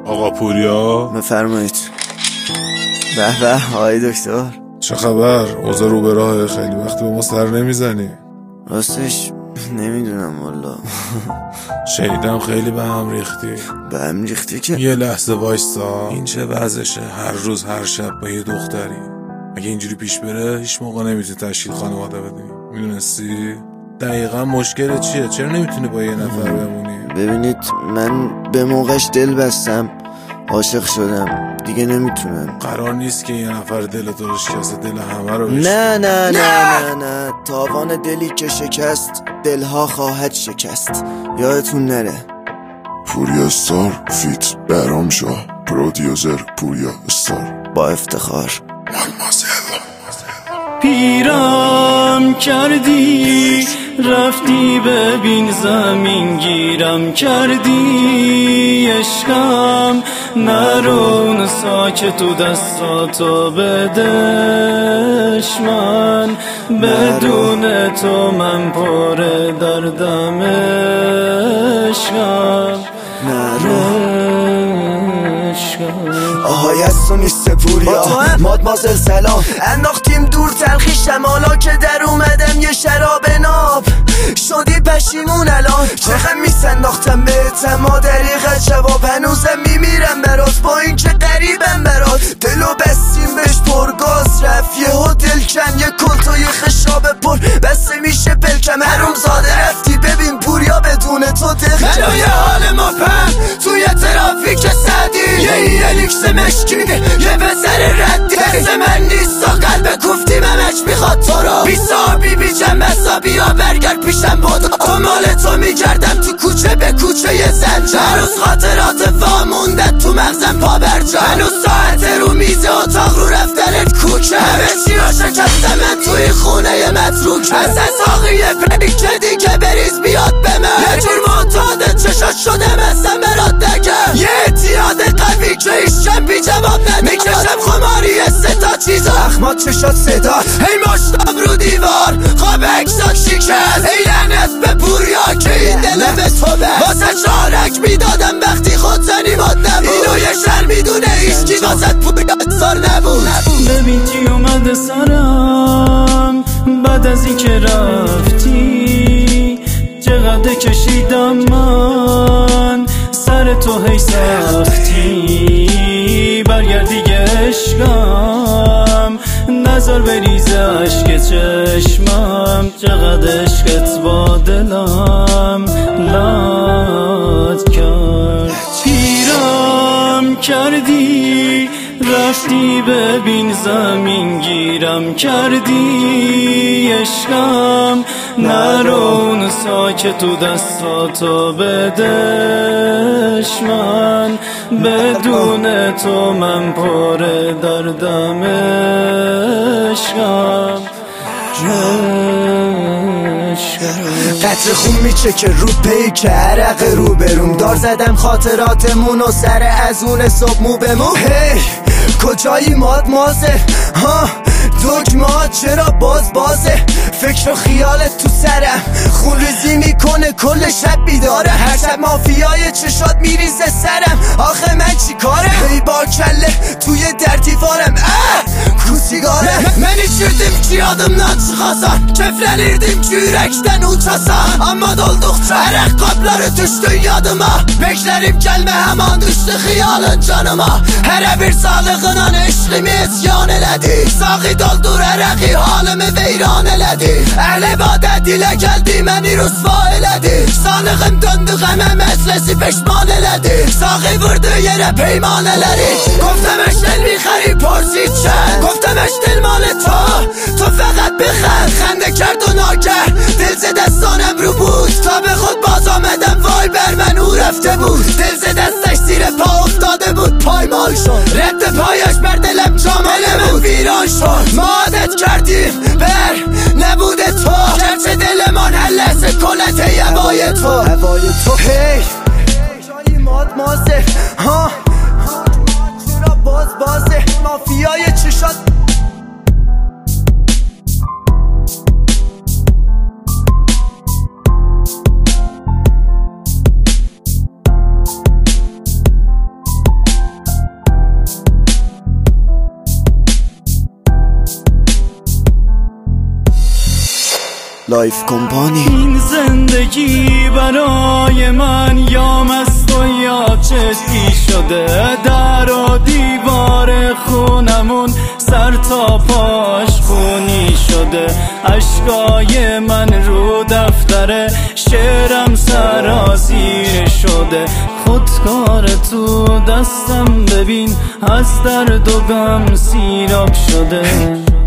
آقا پوریا بفرمایید. به به آقای دکتر، چه خبر؟ اوضاع رو به راه؟ خیلی وقت به ما سر نمیزنی. راستش نمیدونم والا. شنیدم خیلی به هم ریختی. به هم ریختی که؟ یه لحظه وایستا، این چه وضعشه؟ هر روز هر شب با یه دختری. اگه اینجوری پیش بره هیچ موقع نمیتونی تشکیل خانواده بدی. میدونستی؟ دقیقا مشکل چیه؟ چرا نمیتونی با یه نفر بمونی؟ ببینید من به موقعش دل بستم، عاشق شدم، دیگه نمیتونم. قرار نیست که یه نفر دل تو رو شکسته دل همه رو بشکنه. نه نه نه نه نه، تاوان دلی که شکست دلها خواهد شکست. یادتون نره. پوریا استار فیت بهرام شاه، پرودیوسر پوریا استار، با افتخار. پیرم کردی رفتی ببین زمین گیرم کردی عشقم، نرون ساکت تو دستاتو بدش من، بدون تو من پر دردم عشقم. آهای از تو نیست پوریا، مادمازل سلام. انداختیم دور تلخی شمالا که در اومدم یه شراب ناب. شدی پشیمون الان چقدر میسنداختم بهت، اما دریغ جواب هنوزم میمیرم برات. با این که قریبم برات دلو بستیم بهش پرگاز رفت یهو دل کن، یه کلت و یه خشاب پر بسته میشه پلکم. حروم زاده رفتی ببین پوریا بدون تو دق منو یه حال مپم توی ترافیک سعدی، یه الیکس مشکینه یه بزر ردی. دست من نیست و قلب گفتی ممش میخواد تو رو بیسابی بی جمع بیا برگرد پیشم بودا. تو مال تو میگردم تو کوچه به کوچه یه زنجا، هنوز خاطرات وامونده تو مغزم پا برجا. هنوز ساعت رو میز اتاق رو رفتنت کوچه، همه چی رو شکستم من توی خونه متروکه. از اساقی پریک دیگه بریز بیاد به من، یه جور معتاده چشات شدم اصلا برات نگم. یه اعتیاد قوی که ایشم بی جواب ندارم، میکشم خماری سه تا چیزا اخمات چشات صدا. هی مشتم رو دیوار خواب اکسات شکست، ای لعنت به پوریا که این دل به تو بست. واسه چارک میدادم وقتی خود زنیمات نبود، اینو یه شر میدونه ایشکی واسه پوریا سار نبود. ببین چی اومده سرم بعد از این که رفتی، چقدر کشیدم من سر تو هی سختی. برگردی عشقم نظر بریز عشق چشمم، چقدر عشقت با دلم لاد کرد. پیرم کردی رفتی ببین زمین گیرم کردی عشقم، نرون ساکت تو دستاتو بدش من، بدون تو من پر دردم عشقم. قطر خون میچکه رو پیک عرق رو بروم، دار زدم خاطراتمون و سر از اون صبح مو به مو. هی کجایی مازه ها دکمات چرا بازه، فکر و خیالت تو سرم خون ریزی میکنه کل شب بیداره. هر شب مافیای چشات میریزه سرم، آخه من چی کارم؟ هی با کله توی در دیوارم کوسیگاره. منی çirdim ki adımdan çıkasan, keflenirdim ki yürekten uçasan. Amma doldukça ayakkabıları düştü yadıma, beklerim gelme hemen düştü xiyalın canıma. Her bir sağlığına eşlimi isyan eledi, sağı doldur ərəqi halımı veyran eledi. Əhl ibadet ile geldi məni rüsva eledi, sağlığım döndü qəmə məslesi peşman eledi. Sağı vurdu yere peymaneleri, گفتم اشتل میخری پرسید چند، گفتم اشتل مال تو فقط بخند. خنده کرد و ناگه دل ز دستانم رو بود، تا به خود باز آمدم وای بر من او رفته بود. دل ز دستش زیر پا افتاده بود پایمال شد، رد پایش بر دلم جامل بود ویران شد. ما عادت کردیم بر نبوده تو، گرچه دلمان هر لحظه کلت هوای تو. هی جایی مازه ها چرا بازه مافیای چشات. لایف کمپانی. این زندگی برای من یا مست و یا جدی شده، در و دیوار خونمون سر تا پاش خونی شده، اشکای من رو دفتر شعرم سرازیر شده، خودکار تو دستم ببین از درد و غم سیراب شده.